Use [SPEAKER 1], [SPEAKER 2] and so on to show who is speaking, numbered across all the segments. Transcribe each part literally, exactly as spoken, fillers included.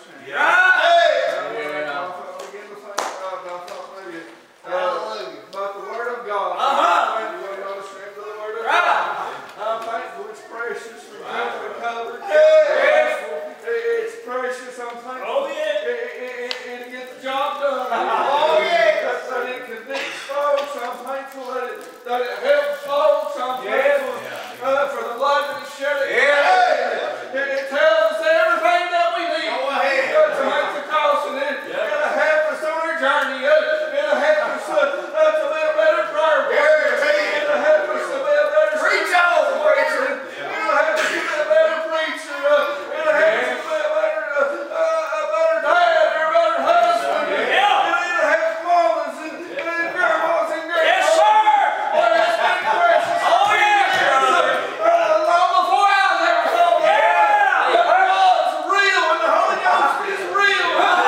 [SPEAKER 1] ashamed.
[SPEAKER 2] Yeah. Hey.
[SPEAKER 1] Yeah. I begin to think about, I thought maybe, uh, about the Word of God.
[SPEAKER 2] Uh-huh.
[SPEAKER 1] We're not ashamed of the Word of
[SPEAKER 2] Right.
[SPEAKER 1] God. I'm thankful it's precious from cover to cover.
[SPEAKER 2] Yes.
[SPEAKER 1] It's precious, I'm thankful.
[SPEAKER 2] Oh, yeah.
[SPEAKER 1] And to get the job done.
[SPEAKER 2] Oh, yeah.
[SPEAKER 1] That, that it convicts folks. I'm thankful that it, that it helps folks. I'm
[SPEAKER 2] Yes.
[SPEAKER 1] thankful uh, for the blood that is shed.
[SPEAKER 2] Yeah.
[SPEAKER 1] It, it tells us everything that we need
[SPEAKER 2] Go ahead.
[SPEAKER 1] uh, to make the cost. And it,
[SPEAKER 2] Yeah.
[SPEAKER 1] it'll help us on our journey. Uh, it'll help us uh, uh, to be a better prayer warrior. It'll help us to be a better
[SPEAKER 2] Preach
[SPEAKER 1] spiritual
[SPEAKER 2] on.
[SPEAKER 1] preacher. It'll help us to be a better preacher. Uh, it'll help us to be a better, uh, uh, a better dad or a better husband.
[SPEAKER 2] Yeah.
[SPEAKER 1] It'll, it'll help mamas and, and grandmas and grandpas.
[SPEAKER 2] Yes, sir.
[SPEAKER 1] Boy, that's been precious.
[SPEAKER 2] Oh, yeah.
[SPEAKER 1] Uh, long before I was ever called.
[SPEAKER 2] Yeah.
[SPEAKER 1] God's real and the Holy Ghost is real.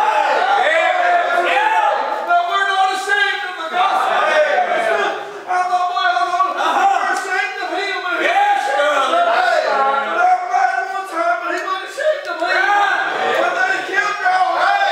[SPEAKER 1] That we're not ashamed of the gospel. I thought, boy, I thought we're ashamed of him. And
[SPEAKER 2] Yes, brother.
[SPEAKER 1] But I cried one time, but he wasn't ashamed of me. And then he killed God.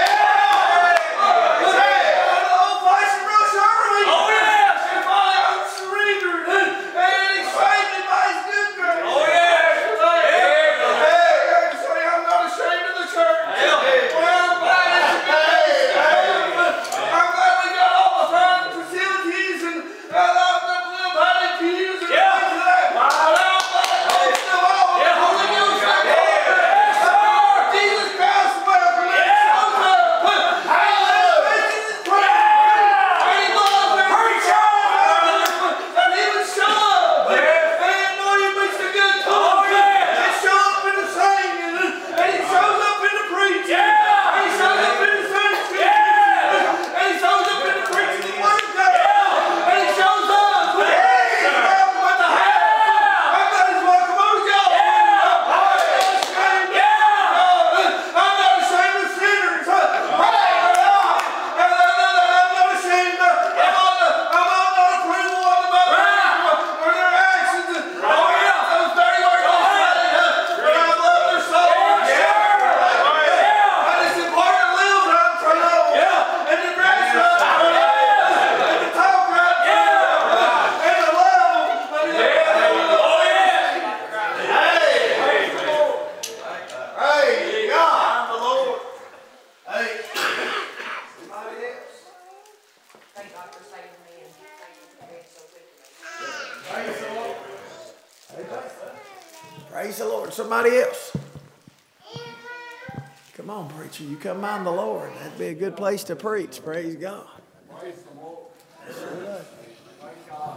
[SPEAKER 1] The old-fashioned Rush Early.
[SPEAKER 2] Oh, yes.
[SPEAKER 1] And finally I surrendered. And he saved me by his good grace.
[SPEAKER 2] Oh, yes.
[SPEAKER 1] Hey, I can say I'm not ashamed of the church.
[SPEAKER 2] Yeah.
[SPEAKER 1] Well, I'm glad it's a good place. I'm glad we got all the fine facilities and uh, the little patio pews and
[SPEAKER 2] Yeah.
[SPEAKER 1] things like that. But I'm glad most of all, the
[SPEAKER 2] Yeah.
[SPEAKER 1] Holy Ghost got
[SPEAKER 2] Yeah.
[SPEAKER 1] there. Jesus Christ welcome and
[SPEAKER 2] Yeah.
[SPEAKER 1] shows up. Hallelujah. Jesus Christ. And he loves every
[SPEAKER 2] Preach
[SPEAKER 1] child.
[SPEAKER 2] on.
[SPEAKER 1] And he would show up.
[SPEAKER 2] Yeah.
[SPEAKER 1] And know you makes a good
[SPEAKER 2] Oh,
[SPEAKER 1] talk.
[SPEAKER 2] yeah.
[SPEAKER 1] He show up in the singing. And he shows up in the preaching.
[SPEAKER 2] Yeah.
[SPEAKER 1] And he shows up in the singing.
[SPEAKER 2] Yeah.
[SPEAKER 1] And he shows up in the preaching of the Word of God. And he shows up.
[SPEAKER 2] Yeah.
[SPEAKER 1] He's welcome with the house. I'm not as welcome as y'all.
[SPEAKER 2] Yeah.
[SPEAKER 1] I'm not ashamed of
[SPEAKER 2] Yeah.
[SPEAKER 1] God. I'm not ashamed of sinners. Praise God. And I'm not ashamed of, I'm on the, I'm on the approval of the mothers for their actions. Oh, yeah. Those dirty words they say. But I love their soul. And it's important to live right for them.
[SPEAKER 2] Yeah.
[SPEAKER 1] And to dress right for them. And to talk right for them. And to love them. And to
[SPEAKER 2] Oh, yeah.
[SPEAKER 3] Hey, God, the Lord. Hey.
[SPEAKER 1] somebody else.
[SPEAKER 4] Thank God for saving me and thank you for being so good to me.
[SPEAKER 3] Praise the Lord. Praise the Lord. Somebody else. Come on, preacher. You come mind the Lord. That'd be a good place to preach. Praise God.
[SPEAKER 1] Praise the Lord. Thank God.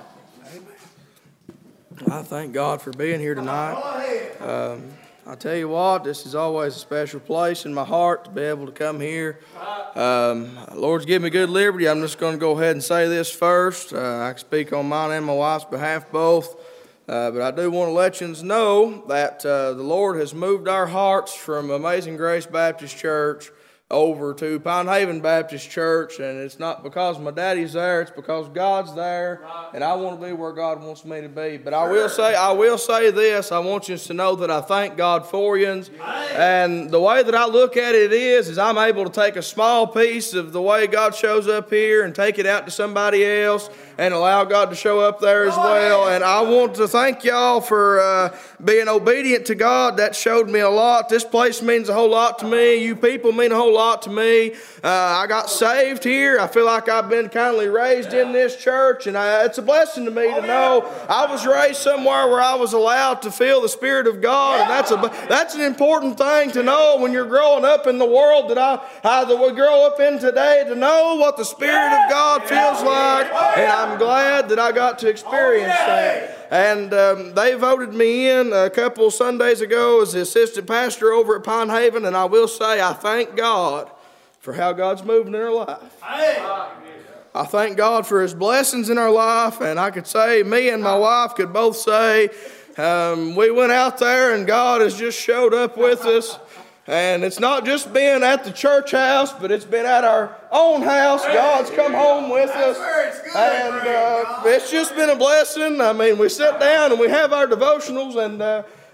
[SPEAKER 5] I thank God for being here tonight. Um, I tell you what, this is always a special place in my heart to be able to come here. Um, Lord's given me good liberty. I'm just going to go ahead and say this first. Uh, I can speak on mine and my wife's behalf both. Uh, but I do want to let you know that uh, the Lord has moved our hearts from Amazing Grace Baptist Church over to Pine Haven Baptist Church, and it's not because my daddy's there, it's because God's there, and I want to be where God wants me to be. But I will say, I will say this, I want you to know that I thank God for you, and the way that I look at it is, is I'm able to take a small piece of the way God shows up here and take it out to somebody else, and allow God to show up there as well. And I want to thank y'all for uh, being obedient to God. That showed me a lot. This place means a whole lot to me. You people mean a whole lot to me. Uh, I got saved here. I feel like I've been kindly raised in this church, and I, it's a blessing to me to know I was raised somewhere where I was allowed to feel the Spirit of God, and that's a that's an important thing to know when you're growing up in the world that I, I that we grow up in today, to know what the Spirit of God feels like, and I'm I'm glad that I got to experience that. And um, they voted me in a couple Sundays ago as the assistant pastor over at Pine Haven, and I will say I thank God for how God's moving in our life. I thank God for His blessings in our life, and I could say, me and my wife could both say, um, we went out there and God has just showed up with us. And it's not just been at the church house, but it's been at our own house. God's come home with us. And uh, it's just been a blessing. I mean, we sit down and we have our devotionals, and uh,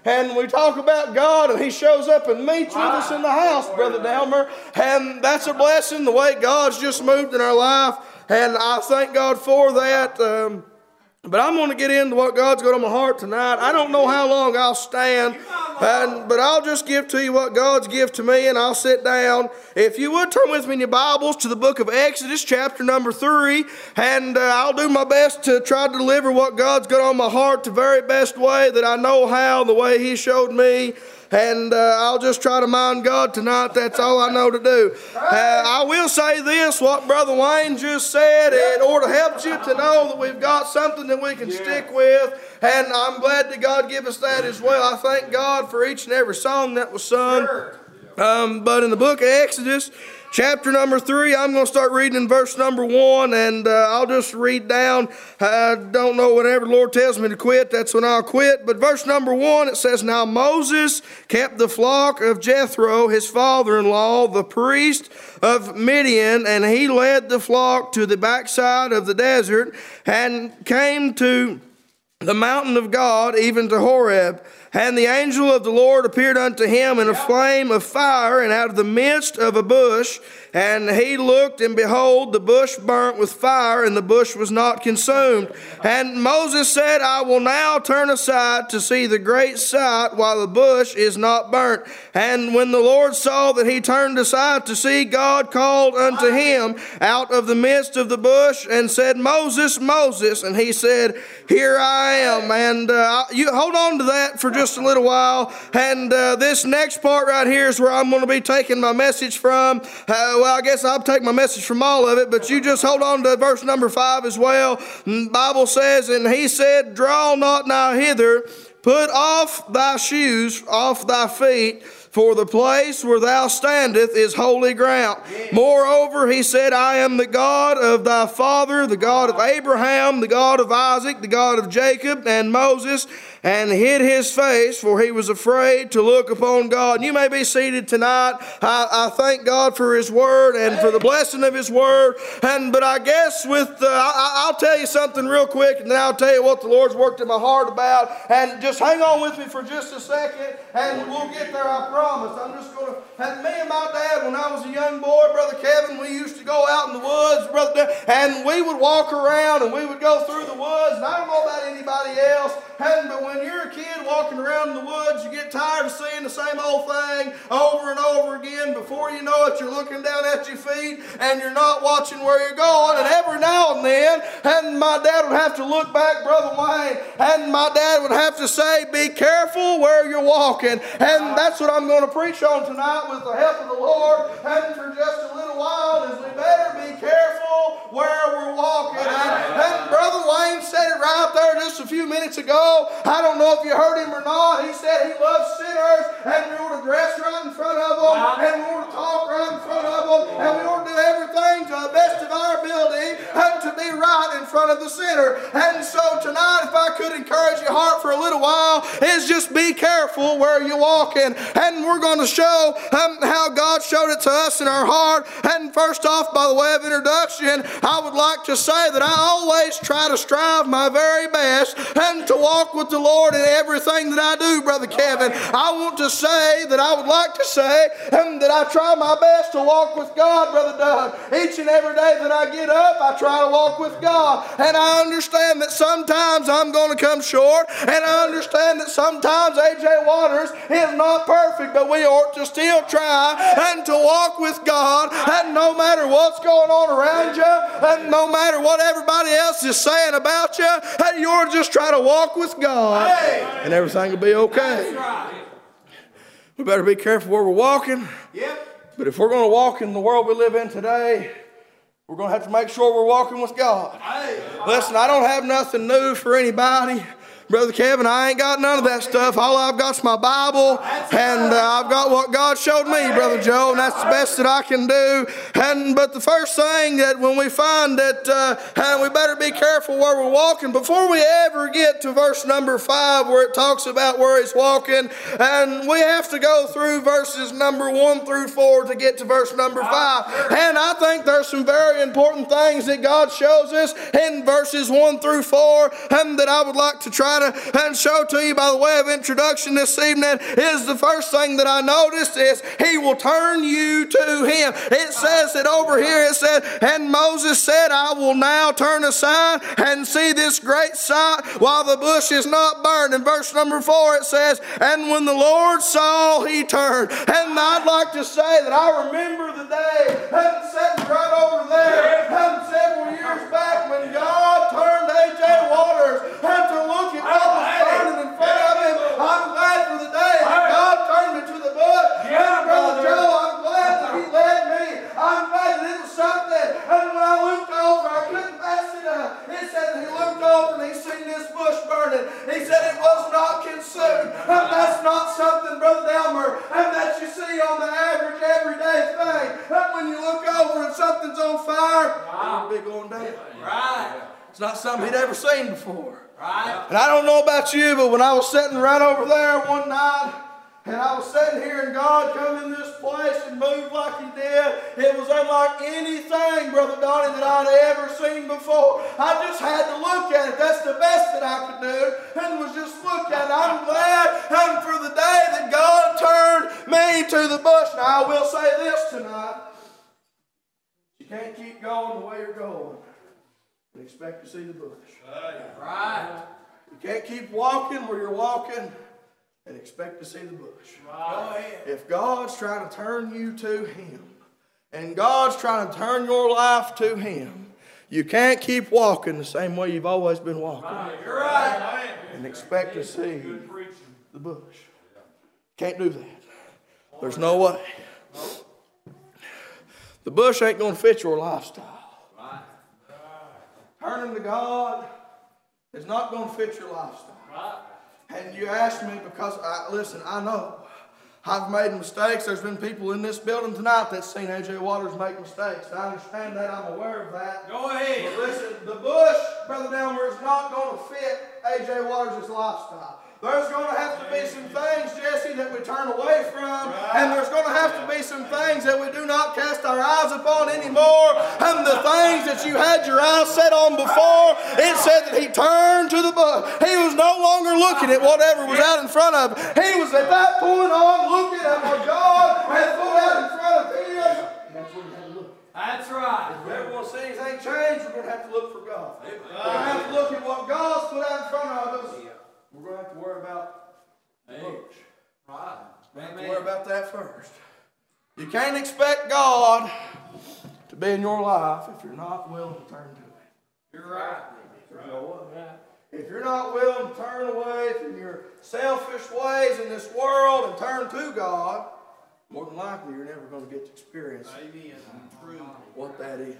[SPEAKER 5] and we talk about God, and He shows up and meets with us in the house, Brother Delmer. And that's a blessing, the way God's just moved in our life. And I thank God for that. Um, But I'm going to get into what God's got on my heart tonight. I don't know how long I'll stand, and, but I'll just give to you what God's given to me, and I'll sit down. If you would turn with me in your Bibles to the book of Exodus, chapter number three, and uh, I'll do my best to try to deliver what God's got on my heart the very best way that I know how, the way He showed me. And uh, I'll just try to mind God tonight. That's all I know to do. Uh, I will say this, what Brother Wayne just said, it ought to help you to know that we've got something that we can stick with. And I'm glad that God give us that as well. I thank God for each and every song that was sung. Um, but in the book of Exodus, chapter number three, I'm going to start reading in verse number one, and uh, I'll just read down. I don't know, whenever the Lord tells me to quit, that's when I'll quit. But verse number one, it says, Now Moses kept the flock of Jethro, his father-in-law, the priest of Midian, and he led the flock to the backside of the desert and came to the mountain of God, even to Horeb. And the angel of the Lord appeared unto him in a flame of fire, and out of the midst of a bush. And he looked, and behold, the bush burnt with fire, and the bush was not consumed. And Moses said, I will now turn aside to see the great sight, while the bush is not burnt. And when the Lord saw that he turned aside to see, God called unto him out of the midst of the bush, and said, Moses, Moses. And he said, Here I am. And uh, you hold on to that for just a little while. And uh, this next part right here is where I'm going to be taking my message from. Uh, well, I guess I'll take my message from all of it, but you just hold on to verse number five as well. The Bible says, And he said, Draw not now hither, put off thy shoes off thy feet, for the place where thou standest is holy ground. Moreover, he said, I am the God of thy father, the God of Abraham, the God of Isaac, the God of Jacob. And Moses and hid his face, for he was afraid to look upon God. And you may be seated tonight. I, I thank God for His Word and for the blessing of His Word. And but I guess with uh, I, I'll tell you something real quick, and then I'll tell you what the Lord's worked in my heart about. And just hang on with me for just a second, and we'll get there, I promise. I'm just going to. And me and my dad, when I was a young boy, Brother Kevin, we used to go out in the woods, Brother Dad, and we would walk around, and we would go through the woods. And I don't know about anybody else, and but when you're a kid walking around in the woods, you get tired of seeing the same old thing over and over again. Before you know it, you're looking down at your feet, and you're not watching where you're going. And every now and then, and my dad would have to look back, Brother Wayne, and my dad would have to say, be careful where you're walking. And that's what I'm going to preach on tonight with the help of the Lord. And for just a little while, is we better be careful where we're walking. And, and Brother Wayne said it right there just a few minutes ago. I don't know if you heard him or not. He said he loves sinners, and we ought to dress right in front of them, and we ought to talk right in front of them, and we ought to do everything to the best of our ability and to be right in front of the sinner. And so tonight, if I could encourage your heart for a little while, is just be careful where you're walking. And we're going to show um, how God showed it to us in our heart. And first off, by the way of introduction, I would like to say that I always try to strive my very best and to walk with the Lord in everything that I do, Brother Kevin. I want to say that I would like to say um, that I try my best to walk with God, Brother Doug. Each and every day that I get up, I try to walk with God. And I understand that sometimes I'm going to come short, and I understand that sometimes A J Waters is not perfect, but we ought to still try and to walk with God. And no matter what's going on around you, and no matter what everybody else is saying about you, and you ought to just try to walk with God, and everything will be okay. We better be careful where we're walking. But if we're going to walk in the world we live in today, we're going to have to make sure we're walking with God. Listen, I don't have nothing new for anybody. Brother Kevin, I ain't got none of that stuff. All I've got is my Bible, and uh, I've got what God showed me, Brother Joe, and that's the best that I can do. And but the first thing that when we find that, uh, and we better be careful where we're walking, before we ever get to verse number five where it talks about where he's walking, and we have to go through verses number one through four to get to verse number five. And I think there's some very important things that God shows us in verses one through four, and that I would like to try try to and show to you by the way of introduction this evening is the first thing that I noticed is He will turn you to Him. It says it over here, it said, and Moses said, I will now turn aside and see this great sight while the bush is not burned. In verse number four it says, and when the Lord saw, He turned. And I'd like to say that I remember the day, I'm sitting right over there, I'm several years back when God turned A J Waters and to look at what was burning in front of him. I'm glad for the day that God turned me to the bush. And Brother Joe, I'm glad that He led me. I'm glad that it was something. And when I looked over, I couldn't pass it up. It said that He looked over and He seen this bush burning. He said it was not consumed. And that's not something, Brother Delmer, and that you see on the average everyday thing. And when you look over and something's on fire, it'll be going down.
[SPEAKER 2] Right.
[SPEAKER 5] It's not something he'd ever seen before.
[SPEAKER 2] Right.
[SPEAKER 5] And I don't know about you, but when I was sitting right over there one night, and I was sitting here and God come in this place and moved like He did, it was unlike anything, Brother Donnie, that I'd ever seen before. I just had to look at it. That's the best that I could do, and was just look at it. I'm glad and for the day that God turned me to the bush. Now I will say this tonight. You can't keep going the way you're going and expect to see the bush.
[SPEAKER 2] Right.
[SPEAKER 5] You can't keep walking where you're walking and expect to see the bush.
[SPEAKER 2] Right.
[SPEAKER 5] If God's trying to turn you to Him, and God's trying to turn your life to Him, you can't keep walking the same way you've always been walking
[SPEAKER 2] You're right.
[SPEAKER 5] and expect to see the bush. Can't do that. There's no way. The bush ain't going to fit your lifestyle. Turning to God is not going to fit your lifestyle. And you ask me because, I, listen, I know I've made mistakes. There's been people in this building tonight that's seen A J Waters make mistakes. I understand that. I'm aware of that.
[SPEAKER 2] Go ahead.
[SPEAKER 5] But listen, the bush, Brother Delmer, is not going to fit A J Waters' lifestyle. There's going to have to be some things, Jesse, that we turn away from. And there's going to have to be some things that we do not cast our eyes upon anymore. And the things that you had your eyes set on before, it said that he turned to the bush. He was no longer looking at whatever was out in front of him. He was at that point on looking at what God had put out in front of him. And that's where he had to look.
[SPEAKER 2] That's right.
[SPEAKER 5] If we ever want to see anything change, we're going to have to look for God. We're going to have to look at what God's put out in front of us. We're going to have to worry about the bush.
[SPEAKER 2] Right.
[SPEAKER 5] We're going to have to worry about that first. You can't expect God to be in your life if you're not willing to turn to Him.
[SPEAKER 2] You're right.
[SPEAKER 5] You know what? If you're not willing to turn away from your selfish ways in this world and turn to God, more than likely you're never going to get to experience what that is.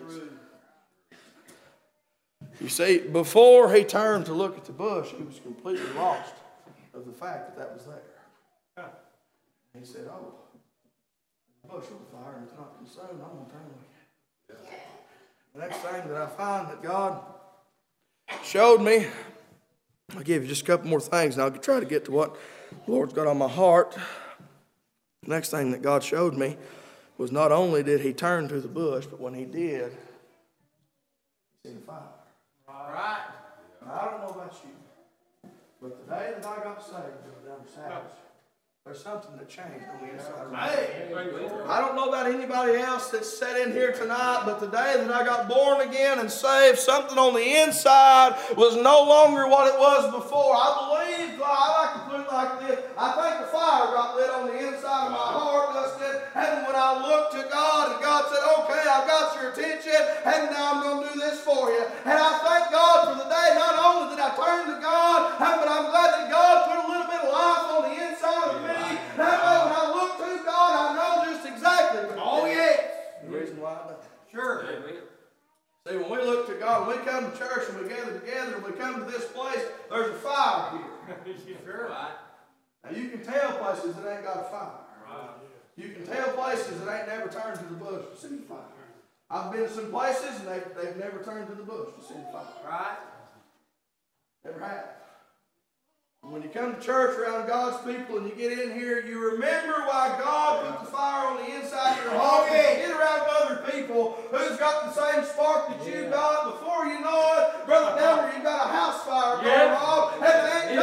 [SPEAKER 5] You see, before he turned to look at the bush, he was completely lost of the fact that that was there. He said, oh, the bush on fire and it's not consumed, I'm going to turn away. The next thing that I find that God showed me, I'll give you just a couple more things and I'll try to get to what the Lord's got on my heart. The next thing that God showed me was not only did he turn to the bush, but when he did, he seen the fire.
[SPEAKER 2] Right.
[SPEAKER 5] Now, I don't know about you, but the day that I got saved, down the Sabbath, there's something that changed on the inside of me. I don't know about anybody else that's sat in here tonight, but the day that I got born again and saved, something on the inside was no longer what it was before. I believe, I like to put it like this, I think the fire got lit on the inside of my heart, Dustin, and when I looked to God and God said, okay, I've got your attention, and now I'm going to do this for you. And I thank God for the day, not only did I turn to God, but I'm glad that God put a little bit of life on the inside of me. That way when I look to God, I know just exactly.
[SPEAKER 2] Oh, yes.
[SPEAKER 5] The reason why I know.
[SPEAKER 2] Sure.
[SPEAKER 5] See, when we look to God, when we come to church and we gather together and we come to this place, there's a fire here.
[SPEAKER 2] Sure. Right.
[SPEAKER 5] Now you can tell places that ain't got a fire. Right. You can tell places that ain't never turned to the bush to see the fire. I've been to some places and they've, they've never turned to the bush to see the fire.
[SPEAKER 2] Right.
[SPEAKER 5] Never have. When you come to church around God's people and you get in here, you remember why God put the fire on the inside of your heart. You get around other people who's got the same spark that you got. Before you know it, Brother Delmer, you got a house fire going on, and it ain't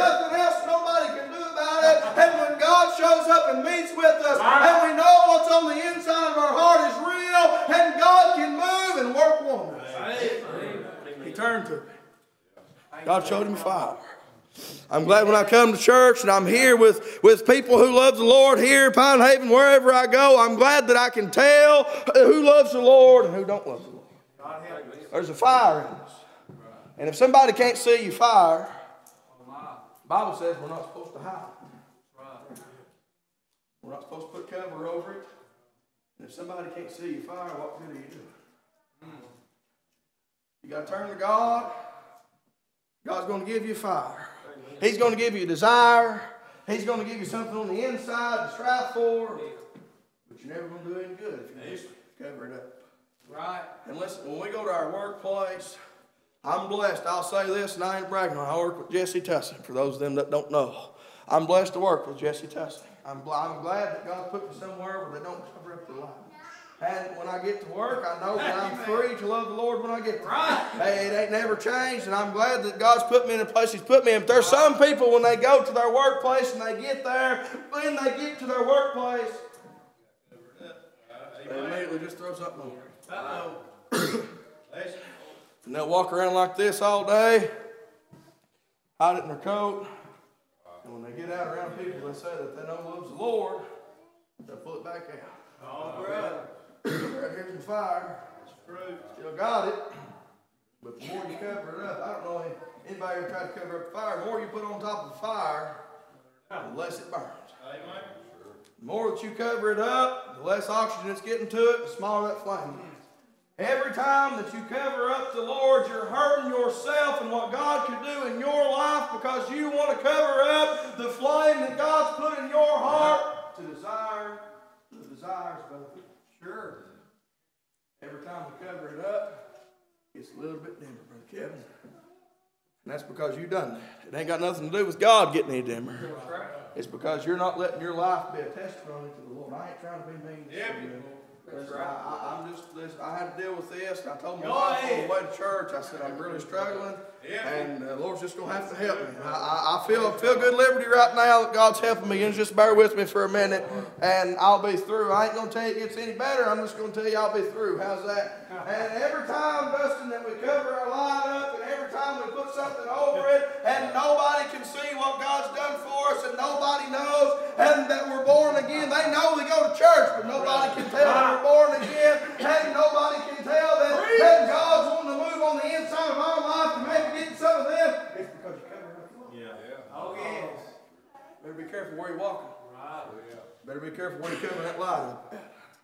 [SPEAKER 5] up and meets with us. And we know what's on the inside of our heart is real. And God can move and work wonders. He turned to me. God showed him fire. I'm glad when I come to church and I'm here with, with people who love the Lord here in Pine Haven, wherever I go, I'm glad that I can tell who loves the Lord and who don't love the Lord. There's a fire in us. And if somebody can't see you fire, the Bible says we're not supposed to hide. We're not supposed to put cover over it. And if somebody can't see you fire, what good are you doing? You got to turn to God. God's going to give you fire. He's going to give you a desire. He's going to give you something on the inside to strive for. But you're never going to do any good if you just cover it up.
[SPEAKER 2] Right.
[SPEAKER 5] And listen, when we go to our workplace, I'm blessed. I'll say this, and I ain't bragging on it. I work with Jesse Tussing, for those of them that don't know. I'm blessed to work with Jesse Tussing. I'm, I'm glad that God put me somewhere where they don't cover up the light. And when I get to work, I know that I'm free to love the Lord when I get there.
[SPEAKER 2] Right.
[SPEAKER 5] Hey, it ain't never changed, and I'm glad that God's put me in a place He's put me in. But there's some people, when they go to their workplace and they get there, when they get to their workplace, they immediately just throw something on.
[SPEAKER 2] Uh-oh.
[SPEAKER 5] And they'll walk around like this all day, hide it in their coat. And when they get out around people that say that they know loves the Lord, they'll pull it back out.
[SPEAKER 2] All right.
[SPEAKER 5] Right here's the fire. Still got it. But the more you cover it up, I don't know if anybody ever tried to cover up the fire. The more you put on top of the fire, the less it burns.
[SPEAKER 1] Amen.
[SPEAKER 5] The more that you cover it up, the less oxygen it's getting to it, the smaller that flame is. Every time that you cover up the Lord, you're hurting yourself and what God could do in your life because you want to cover up the flame that God's put in your heart to desire the desires of other people. Sure. Every time we cover it up, it's a little bit dimmer, Brother Kevin. And that's because you've done that. It ain't got nothing to do with God getting any dimmer. It's because you're not letting your life be a testimony to the Lord. I ain't trying to be mean to you. Listen, I, I, I'm just, listen, I had to deal with this, and I told my wife on the way to church, I said, I'm really struggling, and the uh, Lord's just going to have to help me. I, I, I feel feel good liberty right now that God's helping me, and just bear with me for a minute, and I'll be through. I ain't going to tell you it gets any better, I'm just going to tell you I'll be through. How's that? And every time, Dustin, that we cover our light up, and every time we put something over it, and nobody can see what God's done for us, and nobody knows, and that we're born again. They know we go to church, but nobody can tell that we're born again, and nobody can tell that, that God's wanting to move on the inside of our life and maybe get some of them. It's because you cover it up.
[SPEAKER 2] Yeah. Oh, yes.
[SPEAKER 5] Better be careful where you're walking.
[SPEAKER 2] Right.
[SPEAKER 5] Better be careful where you're covering that light up.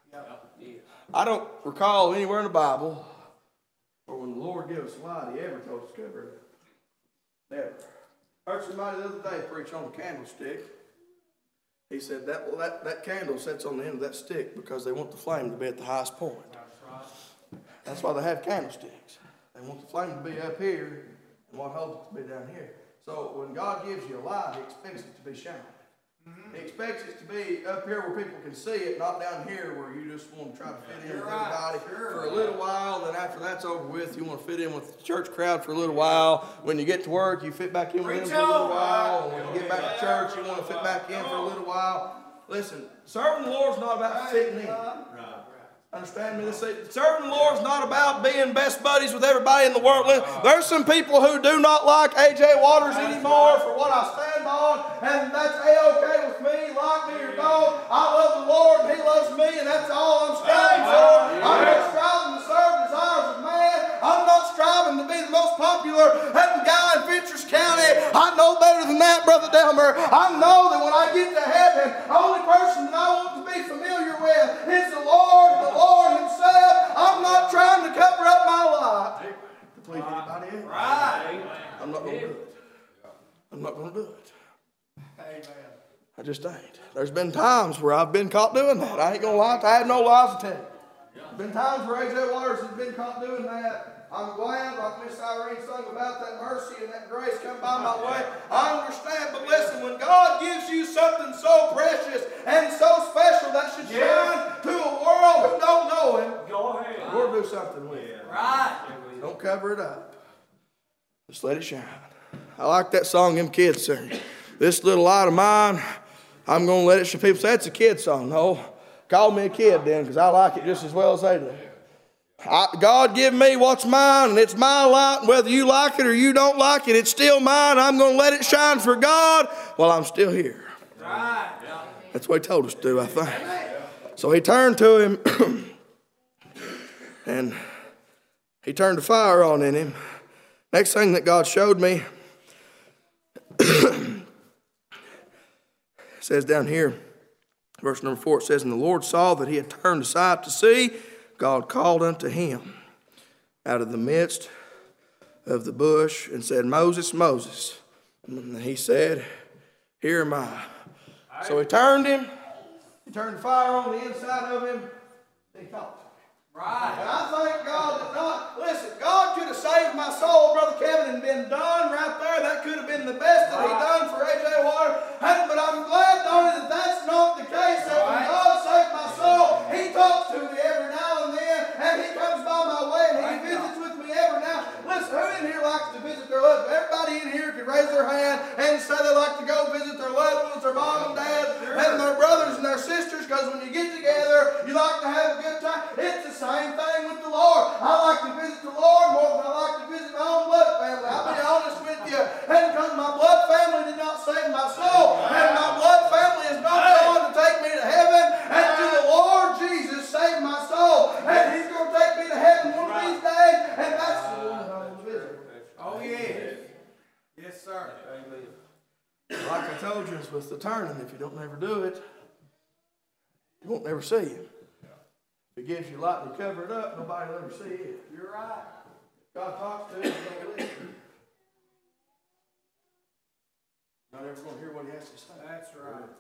[SPEAKER 5] I don't recall anywhere in the Bible where when the Lord gave us a light, He ever told us to cover it up. Never. I heard somebody the other day preach on a candlestick. He said that, well, that, that candle sits on the end of that stick because they want the flame to be at the highest point. That's why they have candlesticks. They want the flame to be up here and what holds it to be down here. So when God gives you a light, He expects it to be shining. Mm-hmm. He expects it to be up here where people can see it, not down here where you just want to try to fit in with everybody for a little while. Then after that's over with, you want to fit in with the church crowd for a little while. When you get to work, you fit back in with them for a little while. And when you get back to church, you want to fit back in for a little while. Listen, serving the Lord is not about fitting in. Understand me? Serving the Lord is not about being best buddies with everybody in the world. There's some people who do not like A J Waters anymore for what I stand on, and that's A-okay with me, like me or don't. I love the Lord, and He loves me, and that's all I'm striving for. I'm not striving to serve the desires of man. I'm not striving to be the most popular guy in Fentress County. I know better than that, Brother Delmer. I know that when I get to heaven, the only person that I want to be familiar with is the Lord and the Lord Himself. I'm not trying to cover up my life to please anybody else.
[SPEAKER 2] Right.
[SPEAKER 5] I'm not going to do it. I'm not going to do it.
[SPEAKER 2] Amen.
[SPEAKER 5] I just ain't. There's been times where I've been caught doing that. I ain't going to lie. I have no lies to tell you. There's been times where A J Waters has been caught doing that. I'm glad, like Miss Irene sung about that mercy and that grace come by my way. I understand, but listen, when God gives you something so precious and so special that should shine to a world who don't know Him,
[SPEAKER 2] go ahead.
[SPEAKER 5] Lord, do something with it.
[SPEAKER 2] Right.
[SPEAKER 5] Don't cover it up. Just let it shine. I like that song them kids sing. This little light of mine, I'm going to let it show. People say, it's a kid song. No, call me a kid then, because I like it just as well as they do. I, God give me what's mine, and it's my light. Whether you like it or you don't like it, it's still mine. I'm going to let it shine for God while I'm still here.
[SPEAKER 2] Right.
[SPEAKER 5] That's what he told us to do, I think. So he turned to him, and he turned the fire on in him. Next thing that God showed me, it says down here, verse number four, it says, and the Lord saw that he had turned aside to see. God called unto him out of the midst of the bush and said, Moses, Moses. And he said, here am I. So he turned him. He turned the fire on the inside of him. And he talked to him.
[SPEAKER 2] Right.
[SPEAKER 5] And I thank God that God, listen, God could have saved my soul, Brother Kevin, and been done right there. That could have been the best that he done for A J Water. And, but I'm glad, Donnie, that that's not the case. That when God saved my soul, he talks to me every now and then, and he comes by my way, and he visits with me every now. Listen, who in here likes to visit their loved ones? Everybody in here could raise their hand and say they like to go visit their loved ones, their mom and dad, and their brothers and their sisters, because when you get together, you like to have a good time. It's the same thing with the Lord. I like to visit the Lord more than I like to visit my own blood family. I'll be honest with you. And because my blood family did not save my soul, and my blood family is not going to take me to heaven, and to the Lord Jesus saved my soul, and he's going to take me to heaven one of these days, and that's the one that I'm going to visit.
[SPEAKER 2] Oh, yeah. Yes, sir.
[SPEAKER 5] Like I told you, it's with the turning. If you don't never do it, you won't never see him. If he gives you light and you cover it up, nobody will ever see it.
[SPEAKER 2] You're right.
[SPEAKER 5] God talks to you, you don't listen. Not ever going to hear what he has to say.
[SPEAKER 2] That's right.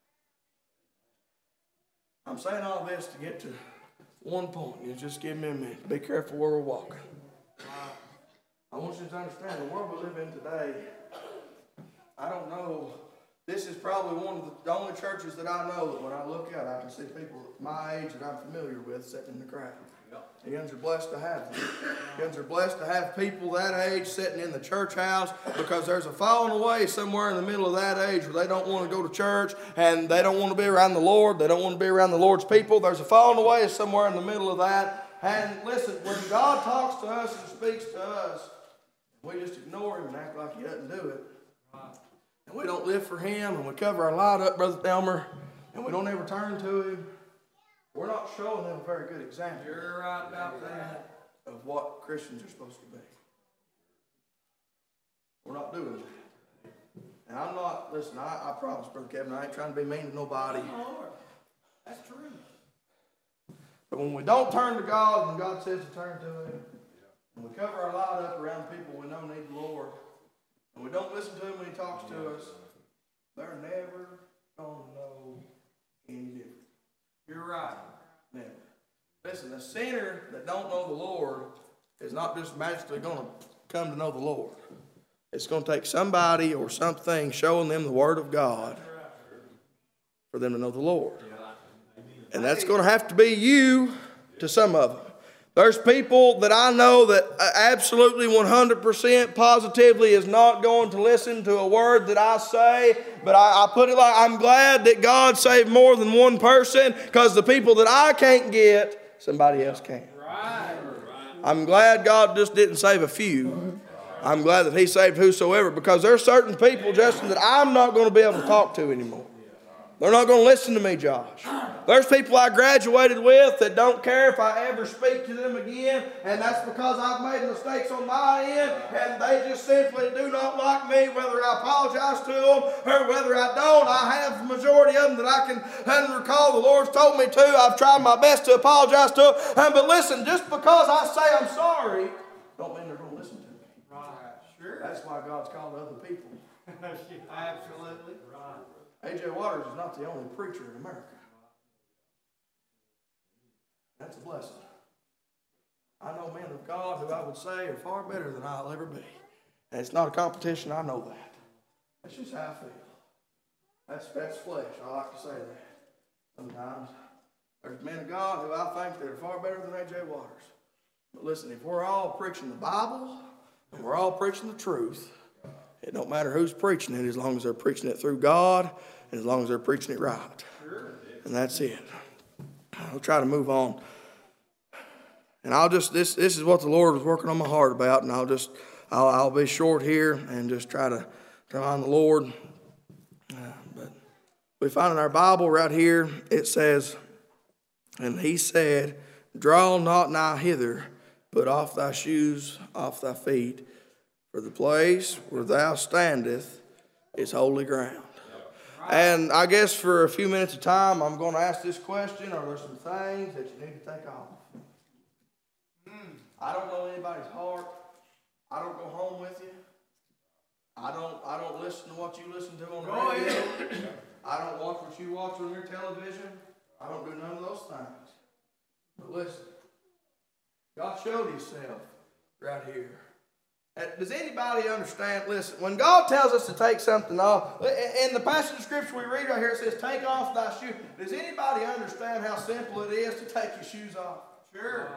[SPEAKER 5] I'm saying all this to get to one point. You just give me a minute. Be careful where we're walking. I want you to understand the world we live in today, I don't know, this is probably one of the only churches that I know that when I look out, I can see people my age that I'm familiar with sitting in the crowd. The youngins are blessed to have them. The youngins are blessed to have people that age sitting in the church house, because there's a falling away somewhere in the middle of that age where they don't want to go to church and they don't want to be around the Lord. They don't want to be around the Lord's people. There's a falling away somewhere in the middle of that. And listen, when God talks to us and speaks to us, we just ignore him and act like he doesn't do it. And we don't live for him, and we cover our light up, Brother Elmer, and we don't ever turn to him. We're not showing them a very good example.
[SPEAKER 2] You're right about that.
[SPEAKER 5] Of what Christians are supposed to be. We're not doing that. And I'm not, listen, I, I promise, Brother Kevin, I ain't trying to be mean to nobody.
[SPEAKER 2] Lord, that's true.
[SPEAKER 5] But when we don't turn to God, when God says to turn to him, and we cover our light up around people we know need the Lord, and we don't listen to him when he talks to us, they're never going to know any different.
[SPEAKER 2] You're right.
[SPEAKER 5] Never. Listen, a sinner that don't know the Lord is not just magically going to come to know the Lord. It's going to take somebody or something showing them the Word of God for them to know the Lord. And that's going to have to be you to some of them. There's people that I know that absolutely one hundred percent positively is not going to listen to a word that I say. But I, I put it like, I'm glad that God saved more than one person, because the people that I can't get, somebody else can.
[SPEAKER 2] Right.
[SPEAKER 5] I'm glad God just didn't save a few. I'm glad that he saved whosoever, because there's certain people, Justin, that I'm not going to be able to talk to anymore. They're not going to listen to me, Josh. There's people I graduated with that don't care if I ever speak to them again, and that's because I've made mistakes on my end, and they just simply do not like me, whether I apologize to them or whether I don't. I have the majority of them that I can, can recall the Lord's told me to. I've tried my best to apologize to them. And, but listen, just because I say I'm sorry, don't mean they're going to listen to me.
[SPEAKER 2] Right. Sure.
[SPEAKER 5] That's why God's called other people.
[SPEAKER 2] Absolutely. Right.
[SPEAKER 5] A J Waters is not the only preacher in America. That's a blessing. I know men of God who I would say are far better than I'll ever be. And it's not a competition, I know that. That's just how I feel. That's, that's flesh, I like to say that. Sometimes there's men of God who I think that are far better than A J Waters. But listen, if we're all preaching the Bible, and we're all preaching the truth, it don't matter who's preaching it, as long as they're preaching it through God and as long as they're preaching it right. And that's it. I'll try to move on. And I'll just, this this is what the Lord was working on my heart about, and I'll just, I'll, I'll be short here and just try to try on the Lord. Uh, but we find in our Bible right here, it says, and he said, draw not nigh hither, put off thy shoes off thy feet, for the place where thou standest is holy ground. And I guess for a few minutes of time, I'm going to ask this question. Are there some things that you need to take off? I don't know anybody's heart. I don't go home with you. I don't I don't listen to what you listen to on the radio. I don't watch what you watch on your television. I don't do none of those things. But listen, God showed himself right here. Does anybody understand? Listen, when God tells us to take something off, in the passage of scripture we read right here, it says, take off thy shoes. Does anybody understand how simple it is to take your shoes off? Sure.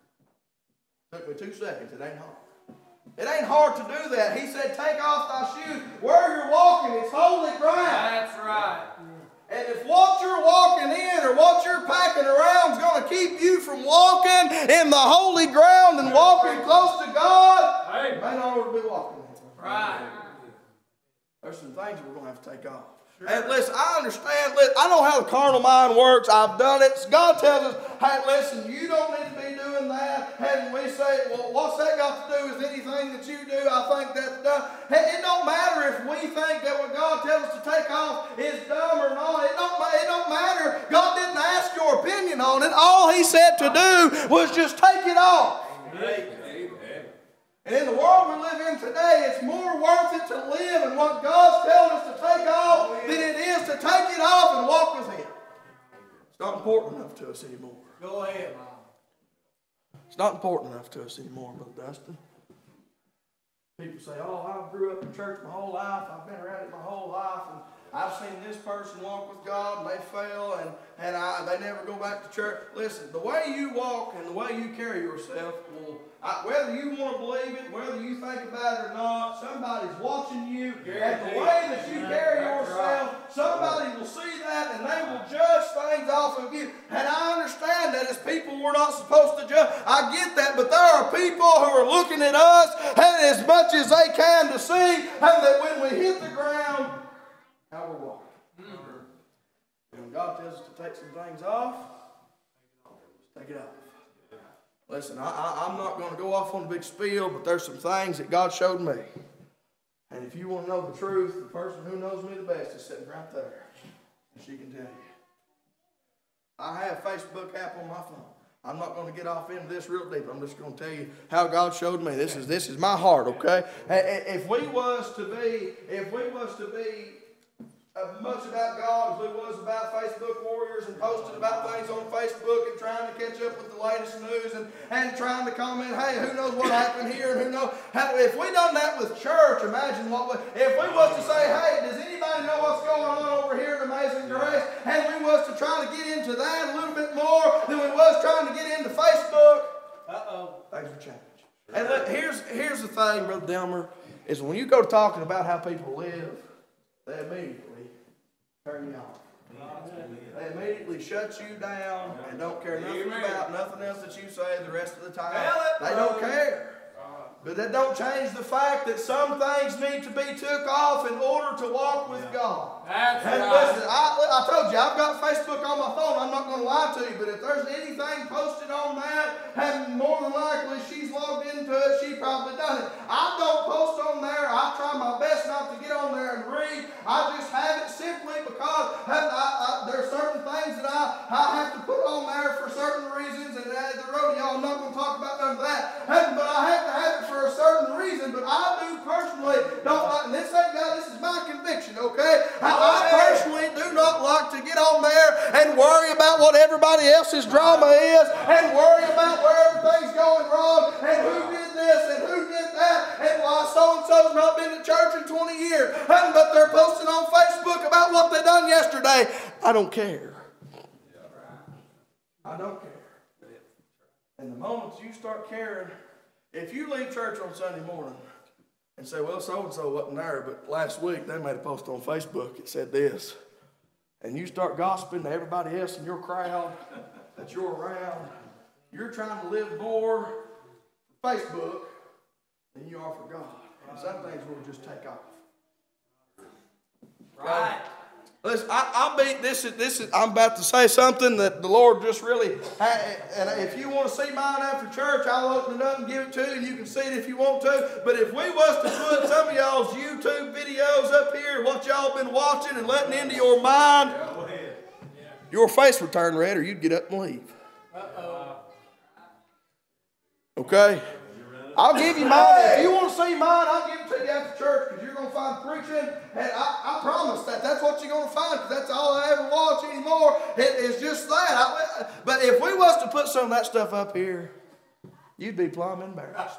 [SPEAKER 5] Took me two seconds. It ain't hard. It ain't hard to do that. He said, take off thy shoes. Where you're walking, it's holy ground.
[SPEAKER 2] That's right.
[SPEAKER 5] And if what you're walking in or what you're packing around is going to keep you from walking in the holy ground and walking close to God,
[SPEAKER 2] Hey.
[SPEAKER 5] you may not ought to be walking there.
[SPEAKER 2] Right.
[SPEAKER 5] There's some things that we're going to have to take off. And listen, I understand. Listen, I know how the carnal mind works. I've done it. God tells us, hey, listen, you don't need to be doing that. And we say, well, what's that got to do with anything that you do? I think that's dumb. Hey, it don't matter if we think that what God tells us to take off is dumb or not. It don't, it don't matter. God didn't ask your opinion on it. All he said to do was just take it off.
[SPEAKER 2] Amen.
[SPEAKER 5] And in the world we live in today, it's more worth it to live in what God's telling us to take off oh, yeah. than it is to take it off and walk with Him. It's not important enough to us anymore.
[SPEAKER 2] Go ahead, Mom.
[SPEAKER 5] It's not important enough to us anymore, Brother Dustin. People say, oh, I grew up in church my whole life. I've been around it my whole life. And I've seen this person walk with God and they fail and, and I, they never go back to church. Listen, the way you walk and the way you carry yourself will, I, whether you want to believe it, whether you think about it or not, somebody's watching you. And the way that you carry yourself, somebody will see that and they will judge things off of you. And I understand that as people we're not supposed to judge. I get that, but there are people who are looking at us and as much as they can to see and that when we hit the ground, how we're walking. Mm-hmm. And when God tells us to take some things off, take it off. Listen, I, I, I'm not going to go off on a big spiel, but there's some things that God showed me. And if you want to know the truth, the person who knows me the best is sitting right there. And she can tell you. I have a Facebook app on my phone. I'm not going to get off into this real deep. I'm just going to tell you how God showed me. This is this is my heart, okay? If we was to be, if we was to be as much about God as we was about Facebook warriors and posting about things on Facebook and trying to catch up with the latest news and, and trying to comment, hey, who knows what happened here and who knows. How, if we done that with church, imagine what we, if we was to say, hey, does anybody know what's going on over here at Amazing Grace? And we was to try to get into that a little bit more than we was trying to get into Facebook. Uh-oh. Things would change. And look, here's, here's the thing, Brother Delmer, is when you go talking about how people live, they immediately turn you off. They immediately shut you down and don't care nothing about nothing else that you say the rest of the time. They don't care. But that don't change the fact that some things need to be took off in order to walk with God.
[SPEAKER 2] That's
[SPEAKER 5] and
[SPEAKER 2] right.
[SPEAKER 5] listen, I, I told you, I've got Facebook on my phone. I'm not going to lie to you, but if there's anything posted on that, and more than likely she's logged into it, she probably done it. I don't post on there. I try my best not to get on there and read. I just have it simply because I, I, there are certain things that I, I have to put on there for certain reasons, and at the rodeo, I'm not going to talk about none of that. And, but I have to have it for a certain reason, but I do personally don't like, and this ain't God, this is my conviction, okay? I, I personally do not like to get on there and worry about what everybody else's drama is and worry about where everything's going wrong and who did this and who did that and why so-and-so's not been to church in twenty years, and, but they're posting on Facebook about what they done yesterday. I don't care. I don't care. And the moment you start caring, if you leave church on Sunday morning and say, well, so-and-so wasn't there, but last week they made a post on Facebook. It said this, and you start gossiping to everybody else in your crowd that you're around, you're trying to live more for Facebook than you are for God. And some things will just take off.
[SPEAKER 2] Right.
[SPEAKER 5] Listen, I, I'll be, this is, this is, I'm about to say something that the Lord just really, and if you want to see mine after church, I'll open it up and give it to you, and you can see it if you want to. But if we was to put some of y'all's YouTube videos up here, what y'all been watching and letting into your mind, your face would turn red or you'd get up and leave.
[SPEAKER 2] Uh-oh.
[SPEAKER 5] Okay? I'll give you mine. If you want to see mine, I'll give it to you after church, because you're going to find preaching. And I, I promise that that's what you're going to find, because that's all I ever watch anymore. It is just that. I, but if we was to put some of that stuff up here, you'd be plumb embarrassed.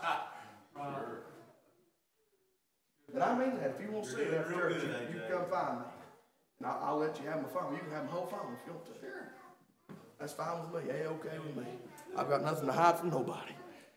[SPEAKER 5] And I mean that. If you want to see it after church, you, you can come find me. And I'll, I'll let you have my phone. You can have my whole phone if you want to. Sure. That's fine with me. A-okay with me. I've got nothing to hide from nobody.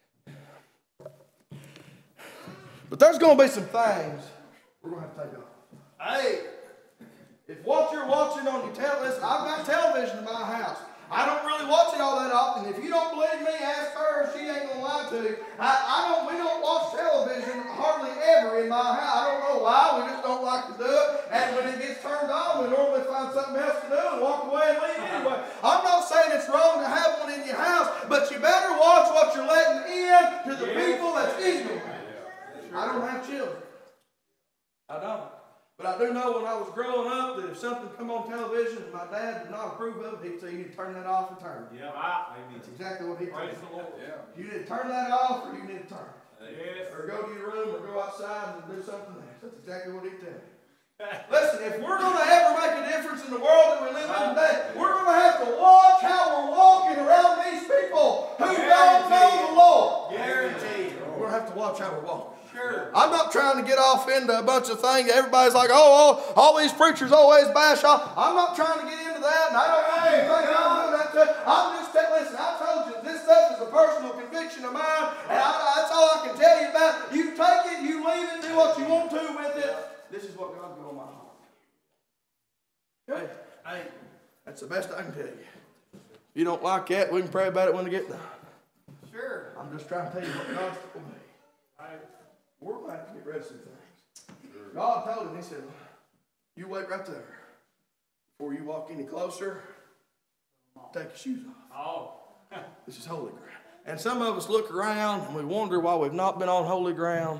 [SPEAKER 5] But there's going to be some things we're going to have to take off. Hey, if what you're watching on your television, I've got television in my house. I don't really watch it all that often. If you don't believe me, ask her. She ain't going to lie to you. I, I don't, we don't watch television hardly ever in my house. I don't know why. We just don't like to do it. And when it gets turned on, we normally find something else to do and walk away and leave anyway. I'm not saying it's wrong to have one in your house, but you better watch what you're letting in to the people that's ignorant. I don't have children. I don't. But I do know when I was growing up that if something come on television and my dad did not approve of it, he'd say, you need to turn that off and turn it.
[SPEAKER 1] Yeah, I,
[SPEAKER 5] That's exactly what he told me.
[SPEAKER 1] praise the Lord. Yeah.
[SPEAKER 5] You need to turn that off or you need to turn it.
[SPEAKER 1] Yes.
[SPEAKER 5] Or go to your room or go outside and do something else. That's exactly what he told me. Listen, if we're going to ever make a difference in the world that we live in today, we're going to have to watch how we're walking around these people who don't know the Lord.
[SPEAKER 1] Guaranteed.
[SPEAKER 5] We're going to have to watch how we're walking.
[SPEAKER 1] Sure.
[SPEAKER 5] I'm not trying to get off into a bunch of things. Everybody's like, oh, oh, all these preachers always bash off. I'm not trying to get into that, and I don't want you to think I'm doing that too. I'm just telling, listen, I told you, this stuff is a personal conviction of mine, and I, that's all I can tell you about. You take it, you leave it, do what you want to with it. This is what God's put on my heart. Okay? Hey, that's the best I can tell you. If you don't like that, we can pray about it when we get done.
[SPEAKER 2] Sure.
[SPEAKER 5] I'm just trying to tell you what God's told me. We're going to have to get rid of some things. God told him, he said, you wait right there. Before you walk any closer, take your shoes off.
[SPEAKER 2] Oh.
[SPEAKER 5] This is holy ground. And some of us look around and we wonder why we've not been on holy ground.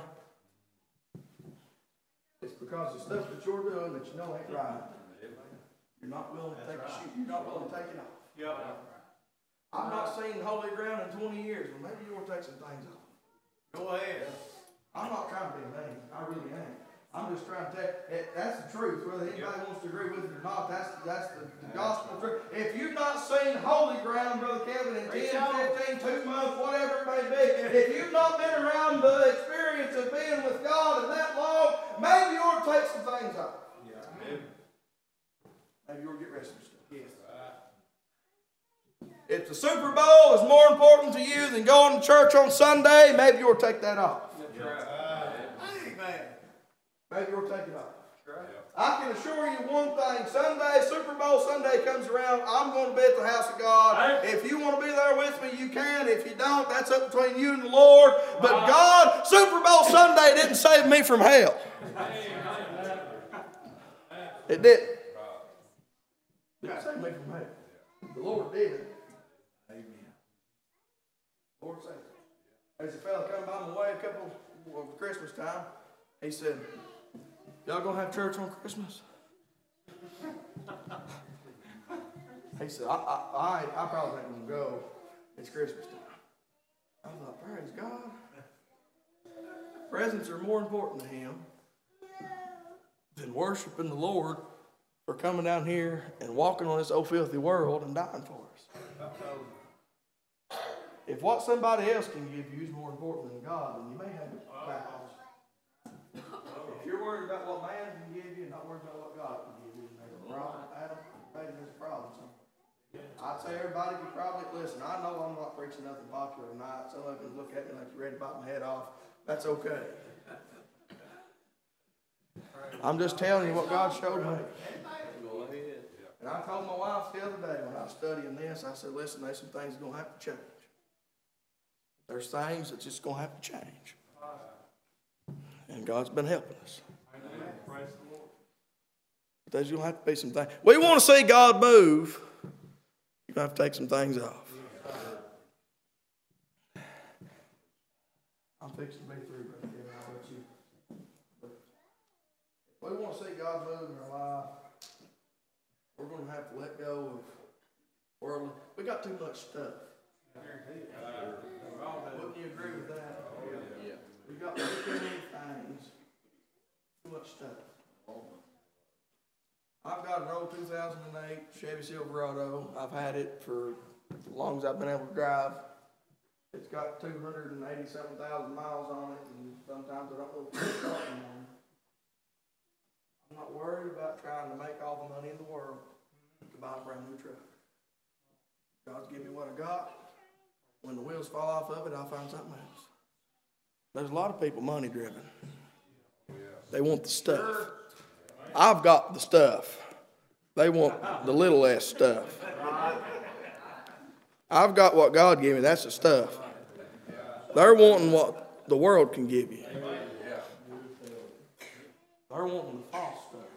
[SPEAKER 5] It's because the stuff that you're doing that you know ain't right. You're not willing to take your shoes. You're not willing to take it off.
[SPEAKER 1] Yep.
[SPEAKER 5] I've not seen holy ground in twenty years. Well, maybe you want to take some things off.
[SPEAKER 1] Go ahead.
[SPEAKER 5] I'm not trying to be mean. I really ain't. I'm just trying to tell you, that's the truth. Whether anybody wants to agree with it or not, that's, that's the, the gospel truth. If you've not seen holy ground, Brother Kevin, in ten, fifteen, two months, whatever it may be, if you've not been around the experience of being with God in that long, maybe you ought to take some things off.
[SPEAKER 1] Yeah.
[SPEAKER 5] Maybe you ought to get rid of some stuff. Yes. If the Super Bowl is more important to you than going to church on Sunday, maybe you ought to take that off.
[SPEAKER 1] That's right.
[SPEAKER 2] Amen.
[SPEAKER 5] Maybe you ought to take it off.
[SPEAKER 1] That's right.
[SPEAKER 5] I can assure you one thing. Sunday, Super Bowl Sunday comes around, I'm going to be at the house of God. If you want to be there with me, you can. If you don't, that's up between you and the Lord. But God, Super Bowl Sunday didn't save me from hell. It didn't. It didn't save me from hell. The Lord did. Lord saved me. There's a fellow come by my way a couple of Christmas time. He said, y'all gonna have church on Christmas? He said, I, I, I, I probably ain't gonna go. It's Christmas time. I thought, praise God. Presents are more important to him than worshiping the Lord for coming down here and walking on this old filthy world and dying for us. If what somebody else can give you is more important than God, then you may have to back off. If you're worried about what man can give you and not worried about what God can give you, then there's a problem. Adam, maybe there's a problem somewhere. I'd say everybody could probably listen. I know I'm not preaching nothing popular tonight. Some of you look at me like you're ready to bite my head off. That's okay. I'm just telling you what God showed me. And I told my wife the other day when I was studying this, I said, listen, there's some things going to have to change. There's things that's just going to have to change. And God's been helping us. But there's going to have to be some things. We want to see God move. You're going to have to take some things off. I'm fixing to be through, Brother Kevin. I'll let you. But if we want to see God move in our life, we're going to have to let go of worldly. We got too much stuff. Wouldn't you agree with that? Yeah. We got too many things. Too much stuff. I've got an old two thousand eight Chevy Silverado. I've had it for as long as I've been able to drive. It's got two hundred eighty-seven thousand miles on it, and sometimes I don't know if it's starting on. I'm not worried about trying to make all the money in the world to buy a brand new truck. God's given me what I got. When the wheels fall off of it, I'll find something else. There's a lot of people money driven. They want the stuff. I've got the stuff. They want the little less stuff. I've got what God gave me. That's the stuff. They're wanting what the world can give you. They're wanting the false stuff.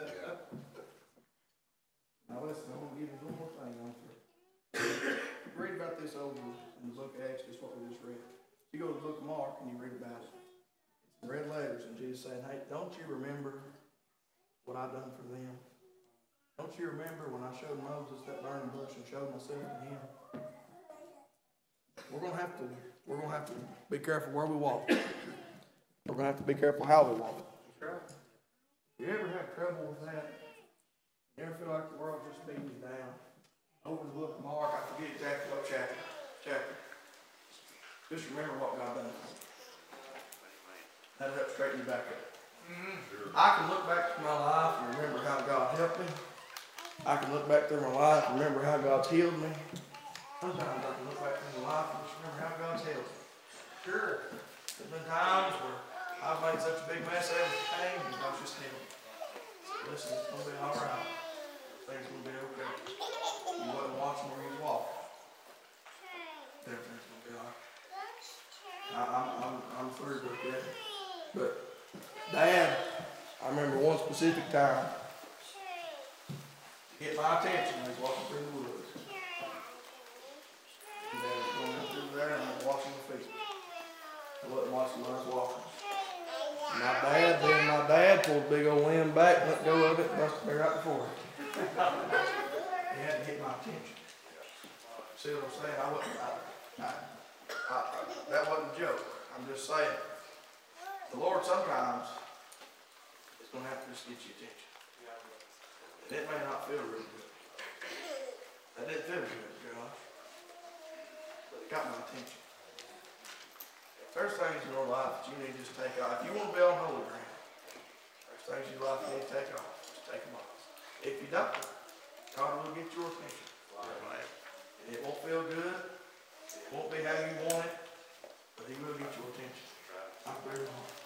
[SPEAKER 5] Now listen, I'm going to give you one more thing. Read about this over in the book of Exodus, what we just read. You go to the book of Mark and you read about it. It's in red letters, and Jesus saying, hey, don't you remember what I've done for them? Don't you remember when I showed Moses that burning bush and showed myself to him? We're gonna have to we're gonna have to be careful where we walk. We're gonna have to be careful how we walk. You ever have trouble with that? You ever feel like the world just beating you down? Over the book of Mark, I forget exactly what chapter. Chapter. Just remember what God done. That'll help straighten you back up. Mm-hmm. I can look back to my life and remember how God helped me. I can look back through my life and remember how God's healed me. Sometimes I can look back through my life and just remember how God's healed me. Sure. There's been times where I've made such a big mess of everything and God's just healed me. So listen, it's going to be all right. Things will be okay. You wasn't watching where you was walking. Everything's going to be all right. I, I'm, I'm, I'm through with that. But Dad, I remember one specific time, get my attention. I was walking through the woods. And Dad was going up through there and I was washing my feet. I wasn't watching when I was walking. My dad, then my dad pulled a big old limb back, let go of it, and busted me right before it. He had to get my attention. See what I'm saying? I wasn't, I, I, I, that wasn't a joke. I'm just saying, the Lord sometimes is going to have to just get your attention. And it may not feel real good. That didn't feel good, Josh. But it got my attention. There's things in your life that you need to just take off. If you want to be on holy ground, there's things in your life you need to take off. Just take them off. If you don't, God will get your attention. And it won't feel good. It won't be how you want it. But He will get your attention. I'm very hard.